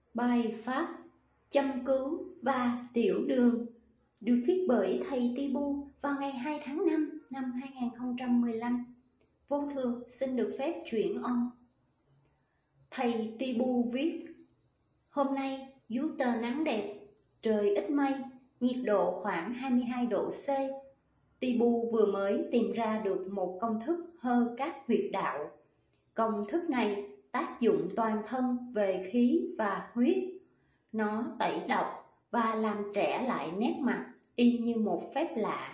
Bài pháp châm cứu và tiểu đường được viết bởi thầy Tibu vào ngày 2 tháng 5 năm 2015. Vô thường xin được phép chuyển on. Thầy Tibu viết: hôm nay dưới tờ nắng đẹp, trời ít mây, nhiệt độ khoảng 22 độ C. Tibu vừa mới tìm ra được một công thức hơ các huyệt đạo. Công thức này tác dụng toàn thân về khí và huyết. Nó tẩy độc và làm trẻ lại nét mặt y như một phép lạ.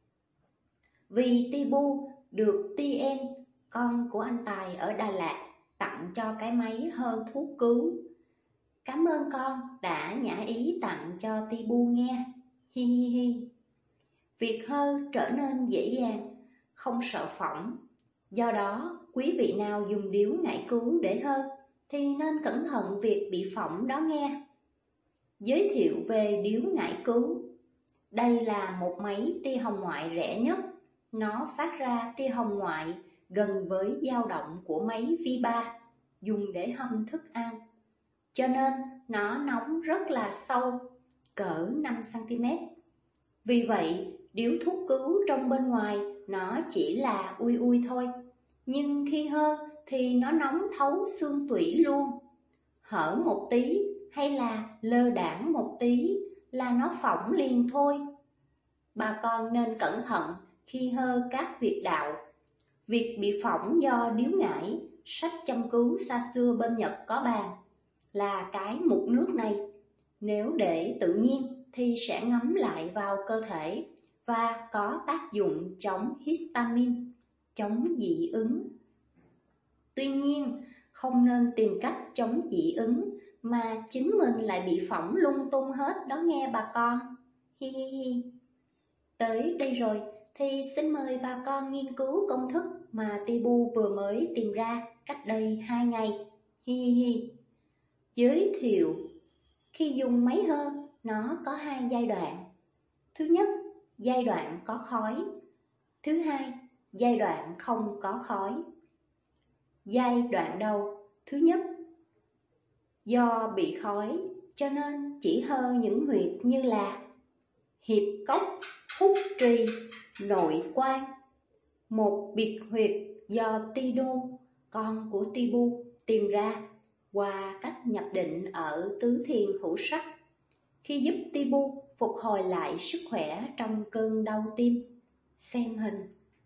Vì Tibu được Tien, con của anh Tài ở Đà Lạt, tặng cho cái máy hơ thuốc cứu. Cảm ơn con đã nhã ý tặng cho Tibu nghe. Hi hi hi. Việc hơ trở nên dễ dàng, không sợ phỏng. Do đó, quý vị nào dùng điếu ngải cứu để hơ thì nên cẩn thận việc bị phỏng đó nghe. Giới thiệu về điếu ngải cứu. Đây là một máy tia hồng ngoại rẻ nhất. Nó phát ra tia hồng ngoại gần với dao động của máy V3 dùng để hâm thức ăn. Cho nên nó nóng rất là sâu, cỡ 5 cm. Vì vậy, điếu thuốc cứu trong bên ngoài nó chỉ là ui ui thôi. Nhưng khi hơ thì nó nóng thấu xương tủy luôn. Hở một tí hay là lơ đãng một tí là nó phỏng liền thôi. Bà con nên cẩn thận khi hơ các huyệt đạo. Việc bị phỏng do điếu ngải, sách châm cứu xa xưa bên Nhật có bàn, là cái mụn nước này. Nếu để tự nhiên thì sẽ ngấm lại vào cơ thể và có tác dụng chống histamine, chống dị ứng. Tuy nhiên, không nên tìm cách chống dị ứng mà chính mình lại bị phỏng lung tung hết đó nghe bà con. Hi hi hi. Tới đây rồi thì xin mời bà con nghiên cứu công thức mà Tibu vừa mới tìm ra cách đây 2 ngày. Hi hi hi. Giới thiệu: khi dùng máy hơ, nó có 2 giai đoạn. Thứ nhất, giai đoạn có khói. Thứ hai, giai đoạn không có khói. Giai đoạn đầu, thứ nhất, do bị khói cho nên chỉ hơ những huyệt như là hiệp cốc, phúc trì, nội quan. Một biệt huyệt do Tido, con của Tibu, tìm ra qua cách nhập định ở tứ thiền hữu sắc, khi giúp Tibu phục hồi lại sức khỏe trong cơn đau tim. Xem hình.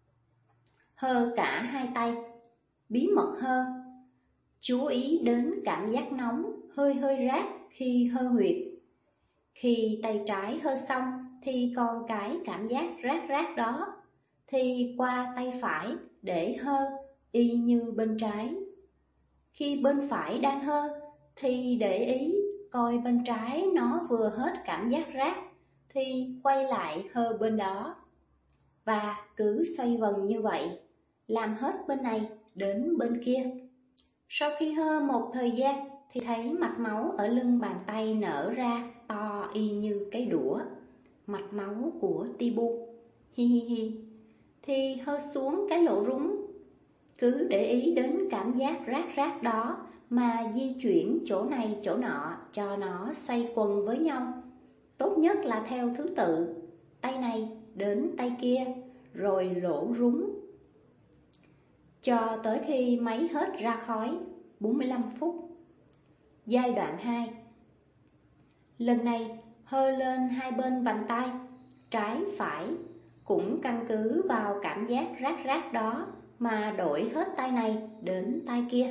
Hơ cả 2 tay. Bí mật hơ: chú ý đến cảm giác nóng hơi hơi rát khi hơ huyệt. Khi tay trái hơ xong thì còn cái cảm giác rát rát đó thì qua tay phải để hơ y như bên trái. Khi bên phải đang hơ thì để ý coi bên trái nó vừa hết cảm giác rát thì quay lại hơ bên đó. Và cứ xoay vần như vậy, làm hết bên này đến bên kia. Sau khi hơ một thời gian thì thấy mạch máu ở lưng bàn tay nở ra to y như cái đũa, mạch máu của Tibu. Hi hi hi. Thì hơ xuống cái lỗ rúng. Cứ để ý đến cảm giác rát rát đó mà di chuyển chỗ này chỗ nọ cho nó xoay quần với nhau. Tốt nhất là theo thứ tự, tay này đến tay kia, rồi lỗ rúng, cho tới khi máy hết ra khói, 45 phút. Giai đoạn 2. Lần này hơ lên 2 bên vành tay, trái phải, cũng căn cứ vào cảm giác rát rát đó mà đổi hết tay này đến tay kia.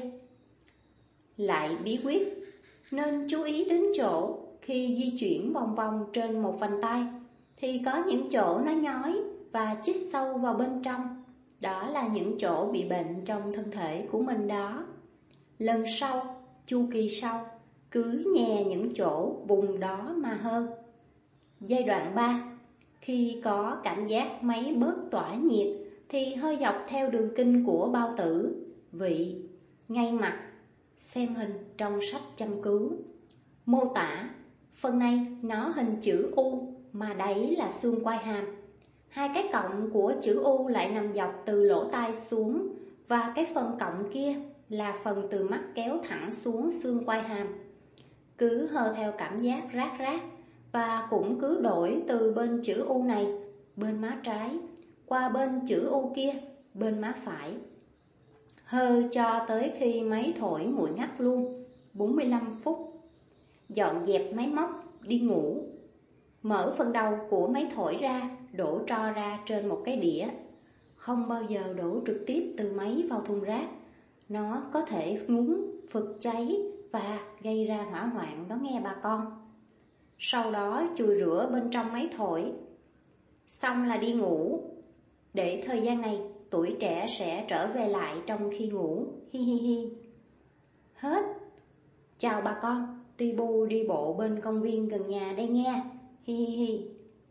Lại bí quyết, nên chú ý đến chỗ khi di chuyển vòng vòng trên một vành tay thì có những chỗ nó nhói và chích sâu vào bên trong. Đó là những chỗ bị bệnh trong thân thể của mình đó. Lần sau, chu kỳ sau, cứ nhè những chỗ vùng đó mà hơ. Giai đoạn 3. Khi có cảm giác máy bớt tỏa nhiệt thì hơi dọc theo đường kinh của bao tử, vị, ngay mặt. Xem hình trong sách châm cứu. Mô tả: phần này nó hình chữ U mà đáy là xương quai hàm. 2 cái cọng của chữ U lại nằm dọc từ lỗ tai xuống, và cái phần cọng kia là phần từ mắt kéo thẳng xuống xương quai hàm. cứ hơ theo cảm giác rát rát, và cũng cứ đổi từ bên chữ U này, bên má trái, qua bên chữ U kia, bên má phải. Hơ cho tới khi máy thổi nguội ngắt luôn, 45 phút. Dọn dẹp máy móc, đi ngủ. Mở phần đầu của máy thổi ra, đổ tro ra trên một cái đĩa. Không bao giờ đổ trực tiếp từ máy vào thùng rác. Nó có thể ngúng, phực cháy và gây ra hỏa hoạn đó nghe bà con. Sau đó chùi rửa bên trong máy thổi. Xong là đi ngủ. Để thời gian này tuổi trẻ sẽ trở về lại trong khi ngủ. Hi hi hi. Hết. Chào bà con, Tibu đi bộ bên công viên gần nhà đây nghe. Hi hi hi.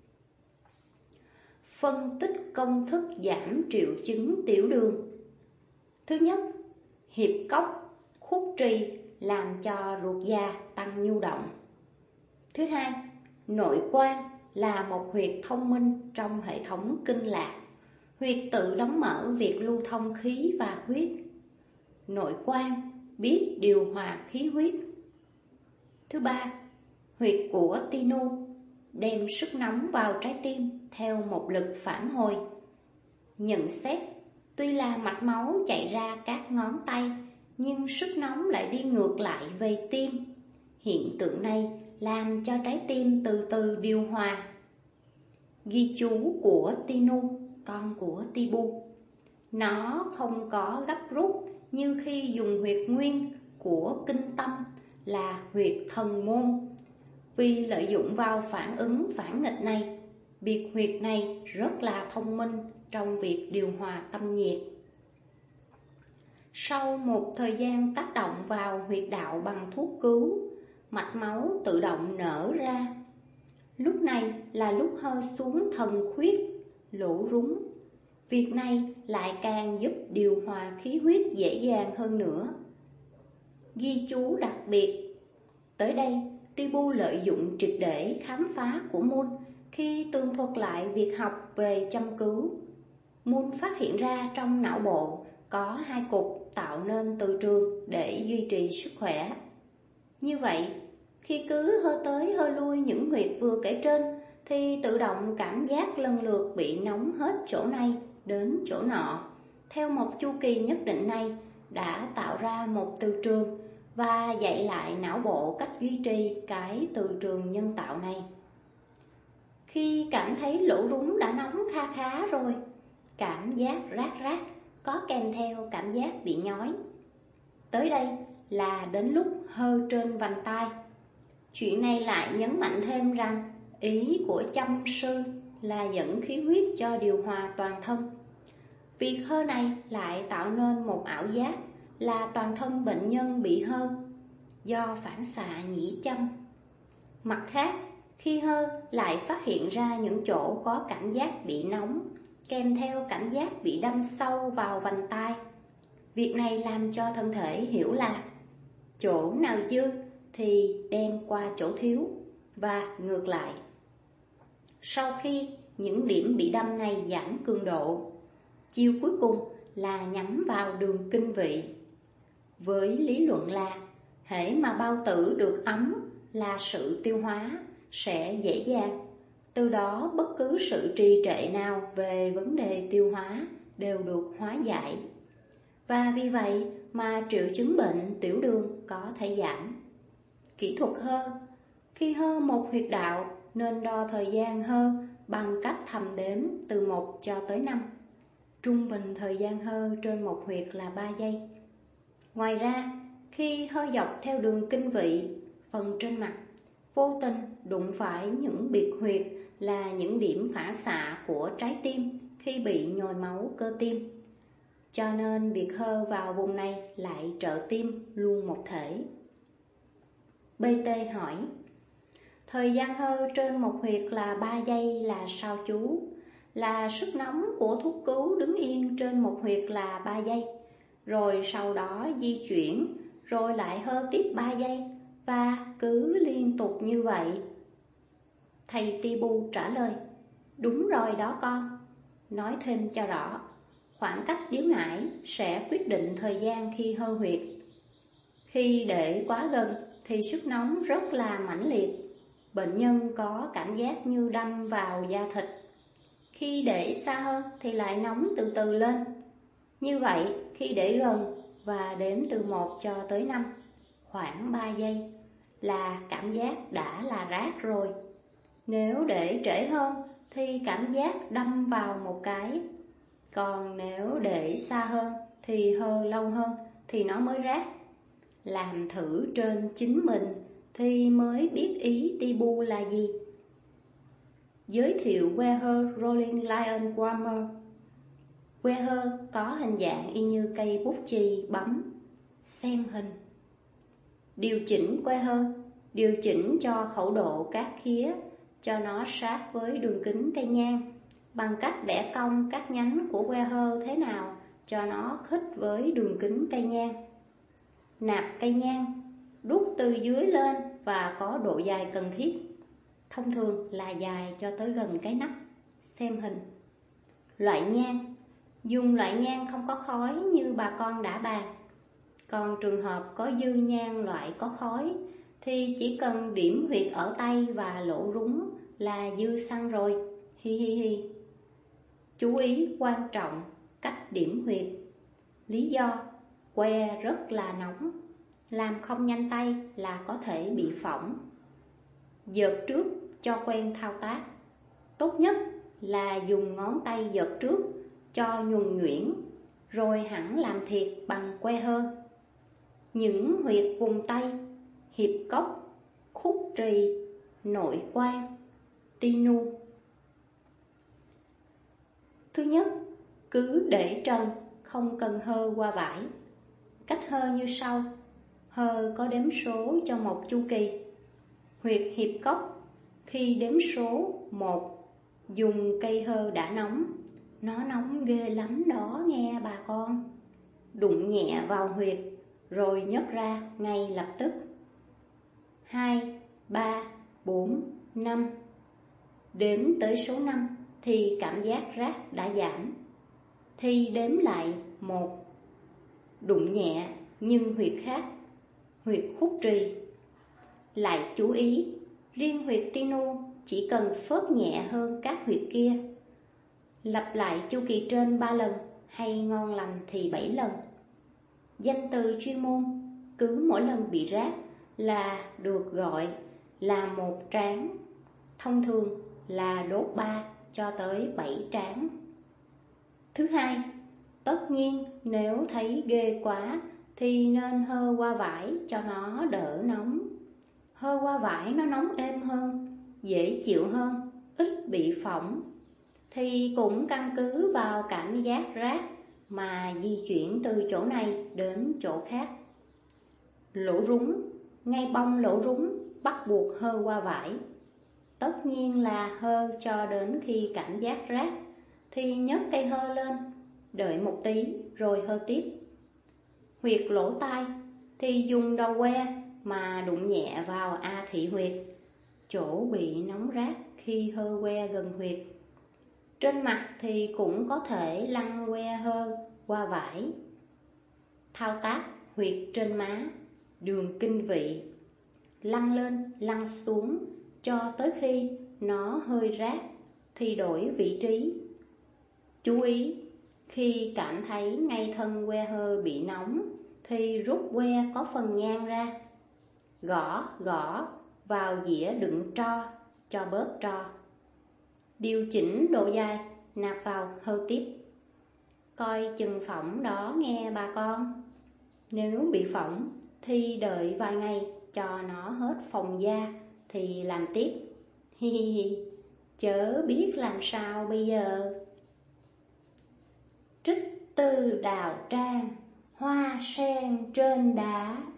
Phân tích công thức giảm triệu chứng tiểu đường. Thứ nhất, hiệp cốc, khúc trì làm cho ruột già tăng nhu động. Thứ hai, nội quan là một huyệt thông minh trong hệ thống kinh lạc. Huyệt tự đóng mở việc lưu thông khí và huyết. Nội quan biết điều hòa khí huyết. Thứ ba, huyệt của Tinu đem sức nóng vào trái tim theo một lực phản hồi. Nhận xét, tuy là mạch máu chạy ra các ngón tay, nhưng sức nóng lại đi ngược lại về tim. Hiện tượng này làm cho trái tim từ từ điều hòa. Ghi chú của Tinu, con của Tibu. Nó không có gấp rút như khi dùng huyệt nguyên của kinh tâm là huyệt thần môn. Vì lợi dụng vào phản ứng phản nghịch này, biệt huyệt này rất là thông minh trong việc điều hòa tâm nhiệt. Sau một thời gian tác động vào huyệt đạo bằng thuốc cứu, mạch máu tự động nở ra. Lúc này là lúc hơi xuống thần khuyết, lỗ rúng. Việc này lại càng giúp điều hòa khí huyết dễ dàng hơn nữa. Ghi chú đặc biệt. Tới đây, Tibu lợi dụng triệt để khám phá của Moon khi tường thuật lại việc học về châm cứu. Moon phát hiện ra trong não bộ có 2 cục tạo nên từ trường để duy trì sức khỏe. Như vậy, khi cứ hơ tới hơ lui những huyệt vừa kể trên, thì tự động cảm giác lần lượt bị nóng hết chỗ này đến chỗ nọ. Theo một chu kỳ nhất định này, đã tạo ra một từ trường và dạy lại não bộ cách duy trì cái từ trường nhân tạo này. Khi cảm thấy lỗ rúng đã nóng kha khá rồi, cảm giác rát rát có kèm theo cảm giác bị nhói. Tới đây là đến lúc hơ trên vành tai. Chuyện này lại nhấn mạnh thêm rằng ý của châm sư là dẫn khí huyết cho điều hòa toàn thân. Việc hơ này lại tạo nên một ảo giác là toàn thân bệnh nhân bị hơ do phản xạ nhĩ châm. Mặt khác, khi hơ lại phát hiện ra những chỗ có cảm giác bị nóng, kèm theo cảm giác bị đâm sâu vào vành tai. Việc này làm cho thân thể hiểu là chỗ nào dư thì đem qua chỗ thiếu và ngược lại. Sau khi những điểm bị đâm này giảm cường độ, chiêu cuối cùng là nhắm vào đường kinh vị. Với lý luận là hễ mà bao tử được ấm là sự tiêu hóa sẽ dễ dàng. Từ đó bất cứ sự trì trệ nào về vấn đề tiêu hóa đều được hóa giải. Và vì vậy mà triệu chứng bệnh tiểu đường có thể giảm. Kỹ thuật hơ. Khi hơ một huyệt đạo nên đo thời gian hơ bằng cách thầm đếm từ 1 cho tới 5. Trung bình thời gian hơ trên một huyệt là 3 giây. Ngoài ra, khi hơ dọc theo đường kinh vị, phần trên mặt, vô tình đụng phải những biệt huyệt là những điểm phản xạ của trái tim khi bị nhồi máu cơ tim. Cho nên việc hơ vào vùng này lại trợ tim luôn một thể. BT hỏi, thời gian hơ trên một huyệt là 3 giây là sao chú? Là sức nóng của thuốc cứu đứng yên trên một huyệt là 3 giây, rồi sau đó di chuyển, rồi lại hơ tiếp 3 giây, và cứ liên tục như vậy. Thầy Tibu trả lời, đúng rồi đó con. Nói thêm cho rõ, khoảng cách điếu ngải sẽ quyết định thời gian khi hơ huyệt. Khi để quá gần thì sức nóng rất là mãnh liệt. Bệnh nhân có cảm giác như đâm vào da thịt. Khi để xa hơn thì lại nóng từ từ lên. Như vậy, khi để gần và đếm từ 1 cho tới 5, khoảng 3 giây là cảm giác đã là rát rồi. Nếu để trễ hơn thì cảm giác đâm vào một cái. Còn nếu để xa hơn thì hơi lâu hơn thì nó mới rát. Làm thử trên chính mình thì mới biết ý Tibu là gì. Giới thiệu Weher Rolling Lion Warmer. Weher có hình dạng y như cây bút chì bấm. Xem hình. Điều chỉnh Weher, điều chỉnh cho khẩu độ các khía, cho nó sát với đường kính cây nhang, bằng cách vẽ cong các nhánh của Weher thế nào cho nó khít với đường kính cây nhang. Nạp cây nhang, đút từ dưới lên và có độ dài cần thiết. Thông thường là dài cho tới gần cái nắp. Xem hình. Loại nhang. Dùng loại nhang không có khói như bà con đã bàn. Còn trường hợp có dư nhang loại có khói thì chỉ cần điểm huyệt ở tay và lỗ rúng là dư xăng rồi. Hi hi hi. Chú ý quan trọng cách điểm huyệt. Lý do que rất là nóng, làm không nhanh tay là có thể bị phỏng. Giật trước cho quen thao tác. Tốt nhất là dùng ngón tay giật trước cho nhuần nhuyễn, rồi hẳn làm thiệt bằng que hơn. Những huyệt vùng tay, hiệp cốc, khúc trì, nội quan, tinu. Thứ nhất, cứ để trần, không cần hơ qua vải. Cách hơ như sau. Hơ có đếm số cho một chu kỳ. Huyệt hiệp cốc, khi đếm số 1, dùng cây hơ đã nóng. Nó nóng ghê lắm đó nghe bà con. Đụng nhẹ vào huyệt, rồi nhấc ra ngay lập tức. 2, 3, 4, 5. Đếm tới số 5 thì cảm giác rát đã giảm. Thì đếm lại 1. Đụng nhẹ nhưng huyệt khác, huyệt khúc trì. Lại chú ý, riêng huyệt tinu chỉ cần phớt nhẹ hơn các huyệt kia. Lặp lại chu kỳ trên 3 lần, hay ngon lành thì 7 lần. Danh từ chuyên môn, cứ mỗi lần bị rát là được gọi là một tráng. Thông thường là đốt 3 cho tới 7 tráng. Thứ hai, tất nhiên nếu thấy ghê quá thì nên hơ qua vải cho nó đỡ nóng. Hơ qua vải nó nóng êm hơn, dễ chịu hơn, ít bị phỏng. Thì cũng căn cứ vào cảm giác rát mà di chuyển từ chỗ này đến chỗ khác. Lỗ rúng, ngay bông lỗ rúng bắt buộc hơ qua vải. Tất nhiên là hơ cho đến khi cảm giác rát thì nhấc cây hơ lên, đợi một tí rồi hơ tiếp. Huyệt lỗ tai thì dùng đầu que mà đụng nhẹ vào a thị huyệt, chỗ bị nóng rát khi hơ que gần huyệt. Trên mặt thì cũng có thể lăn que hơ qua vải. Thao tác huyệt trên má, đường kinh vị. Lăn lên, lăn xuống cho tới khi nó hơi rát thì đổi vị trí. Chú ý, khi cảm thấy ngay thân que hơ bị nóng thì rút que có phần nhang ra. Gõ vào dĩa đựng tro cho bớt tro. Điều chỉnh độ dài, nạp vào hơ tiếp. Coi chừng phỏng đó nghe bà con. Nếu bị phỏng thì đợi vài ngày cho nó hết phồng da thì làm tiếp. Hi hi hi, chớ biết làm sao bây giờ. Trích từ Đào Trang, hoa sen trên đá.